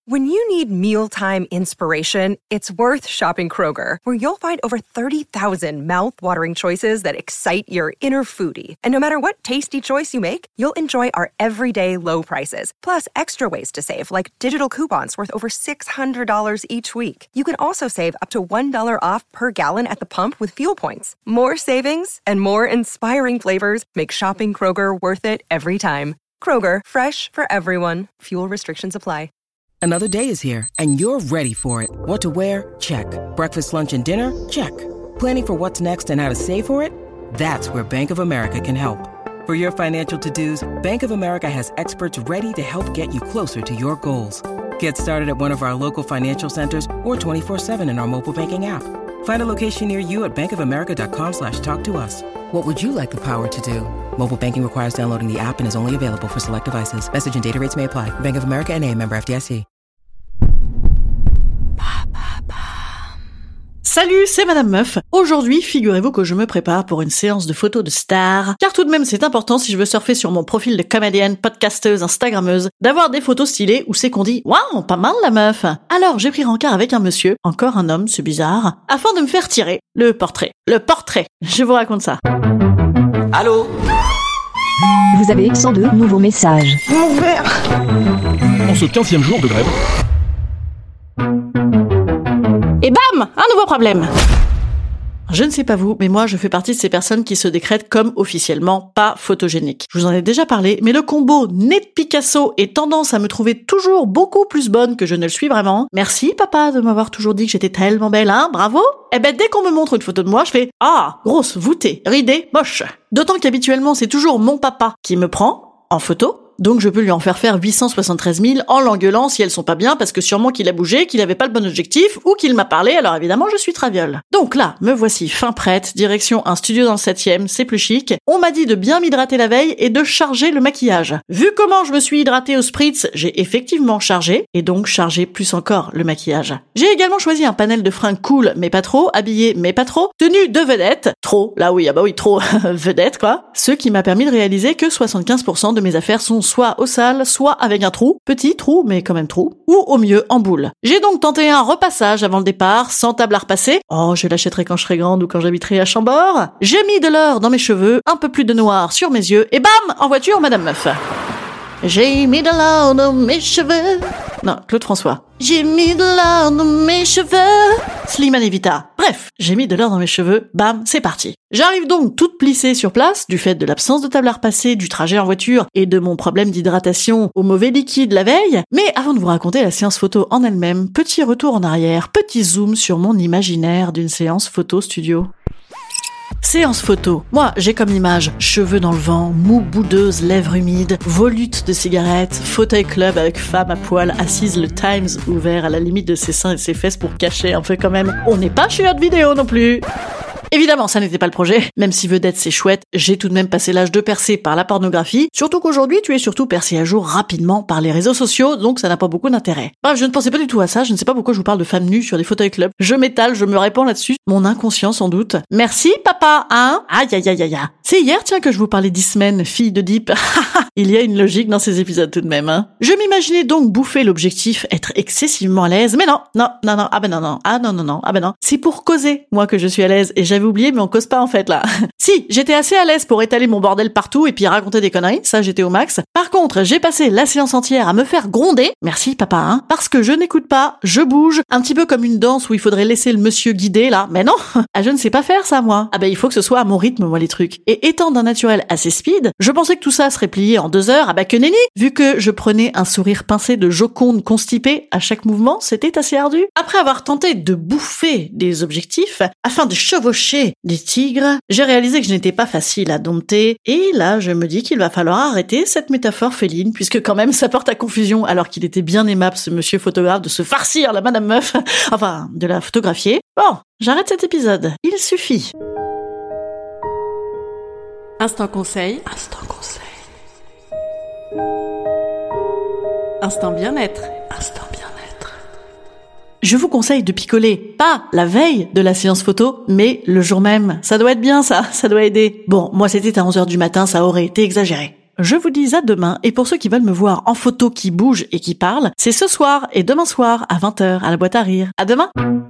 When you need mealtime inspiration, it's worth shopping Kroger, where you'll find over 30,000 mouth-watering choices that excite your inner foodie. And no matter what tasty choice you make, you'll enjoy our everyday low prices, plus extra ways to save, like digital coupons worth over $600 each week. You can also save up to $1 off per gallon at the pump with fuel points. More savings and more inspiring flavors make shopping Kroger worth it every time. Kroger, fresh for everyone. Fuel restrictions apply. Another day is here, and you're ready for it. What to wear? Check. Breakfast, lunch, and dinner? Check. Planning for what's next and how to save for it? That's where Bank of America can help. For your financial to-dos, Bank of America has experts ready to help get you closer to your goals. Get started at one of our local financial centers or 24/7 in our mobile banking app. Find a location near you at bankofamerica.com/talktous. What would you like the power to do? Mobile banking requires downloading the app and is only available for select devices. Message and data rates may apply. Bank of America N.A., member FDIC. Salut, c'est Madame Meuf. Aujourd'hui, figurez-vous que je me prépare pour une séance de photos de stars, car tout de même c'est important si je veux surfer sur mon profil de comédienne, podcasteuse, instagrammeuse, d'avoir des photos stylées où c'est qu'on dit « Waouh, pas mal la meuf !» Alors j'ai pris rencard avec un monsieur, encore un homme, c'est bizarre, afin de me faire tirer le portrait. Le portrait, je vous raconte ça. Allô ? Vous avez 102 nouveaux messages. Mon verre ! En ce 15e jour de grève. Et bam, un nouveau problème. Je ne sais pas vous, mais moi je fais partie de ces personnes qui se décrètent comme officiellement pas photogéniques. Je vous en ai déjà parlé, mais le combo nez de Picasso et tendance à me trouver toujours beaucoup plus bonne que je ne le suis vraiment. Merci papa de m'avoir toujours dit que j'étais tellement belle, hein, bravo. Eh ben dès qu'on me montre une photo de moi, je fais « Ah, grosse, voûtée, ridée, moche ». D'autant qu'habituellement c'est toujours mon papa qui me prend en photo. Donc je peux lui en faire 873 000 en l'engueulant si elles sont pas bien parce que sûrement qu'il a bougé, qu'il avait pas le bon objectif ou qu'il m'a parlé, alors évidemment je suis traviole. Donc là, me voici fin prête, direction un studio dans le 7e, c'est plus chic. On m'a dit de bien m'hydrater la veille et de charger le maquillage. Vu comment je me suis hydratée au spritz, j'ai effectivement chargé et donc chargé plus encore le maquillage. J'ai également choisi un panel de fringues cool mais pas trop, habillé mais pas trop, tenue de vedette, trop, là oui, ah bah oui, trop, vedette quoi. Ce qui m'a permis de réaliser que 75% de mes affaires sont soit au sale, soit avec un trou, petit trou, mais quand même trou, ou au mieux en boule. J'ai donc tenté un repassage avant le départ, sans table à repasser. Oh, je l'achèterai quand je serai grande ou quand j'habiterai à Chambord. J'ai mis de l'or dans mes cheveux, un peu plus de noir sur mes yeux, et bam, en voiture, Madame Meuf. J'ai mis de l'or dans mes cheveux. Non, Claude François. J'ai mis de l'or dans mes cheveux. Slimane Evita. Bref, j'ai mis de l'or dans mes cheveux. Bam, c'est parti. J'arrive donc toute plissée sur place, du fait de l'absence de table à repasser, du trajet en voiture et de mon problème d'hydratation au mauvais liquide la veille. Mais avant de vous raconter la séance photo en elle-même, petit retour en arrière, petit zoom sur mon imaginaire d'une séance photo studio. Séance photo. Moi, j'ai comme image cheveux dans le vent, moue boudeuse, lèvres humides, volute de cigarettes, fauteuil club avec femme à poil assise, le Times ouvert à la limite de ses seins et ses fesses pour cacher un peu quand même. On n'est pas chez Hot Vidéo non plus. Évidemment, ça n'était pas le projet. Même si vedette c'est chouette, j'ai tout de même passé l'âge de percer par la pornographie. Surtout qu'aujourd'hui, tu es surtout percé à jour rapidement par les réseaux sociaux, donc ça n'a pas beaucoup d'intérêt. Bref, je ne pensais pas du tout à ça. Je ne sais pas pourquoi je vous parle de femmes nues sur des fauteuils clubs. Je m'étale, je me répands là-dessus. Mon inconscient sans doute. Merci papa, hein. Aïe aïe aïe aïe. C'est hier, tiens, que je vous parlais d'Ismen, fille de Deep. Il y a une logique dans ces épisodes tout de même, hein. Je m'imaginais donc bouffer l'objectif, être excessivement à l'aise, mais non, ah ben non. C'est pour causer, moi, que je suis à l'aise, et j'avais oublié, mais on cause pas en fait là. Si, j'étais assez à l'aise pour étaler mon bordel partout et puis raconter des conneries, ça j'étais au max. Par contre, j'ai passé la séance entière à me faire gronder, merci papa, hein, parce que je n'écoute pas, je bouge, un petit peu comme une danse où il faudrait laisser le monsieur guider là, mais non, ah je ne sais pas faire ça moi. Ah ben il faut que ce soit à mon rythme moi les trucs. Et étant d'un naturel assez speed, je pensais que tout ça serait plié en 2 heures, ah bah que nenni, vu que je prenais un sourire pincé de Joconde constipée à chaque mouvement, c'était assez ardu. Après avoir tenté de bouffer des objectifs, afin de chevaucher des tigres, j'ai réalisé que je n'étais pas facile à dompter, et là je me dis qu'il va falloir arrêter cette métaphore féline, puisque quand même ça porte à confusion, alors qu'il était bien aimable ce monsieur photographe de se farcir la Madame Meuf, enfin de la photographier. Bon, j'arrête cet épisode, il suffit. Instant conseil. Instant bien-être. Je vous conseille de picoler, pas la veille de la séance photo, mais le jour même. Ça doit être bien ça doit aider. Bon, moi c'était à 11h du matin, ça aurait été exagéré. je vous dis à demain. Et pour ceux qui veulent me voir en photo qui bouge et qui parle, c'est ce soir et demain soir à 20h à la boîte à rire. À demain!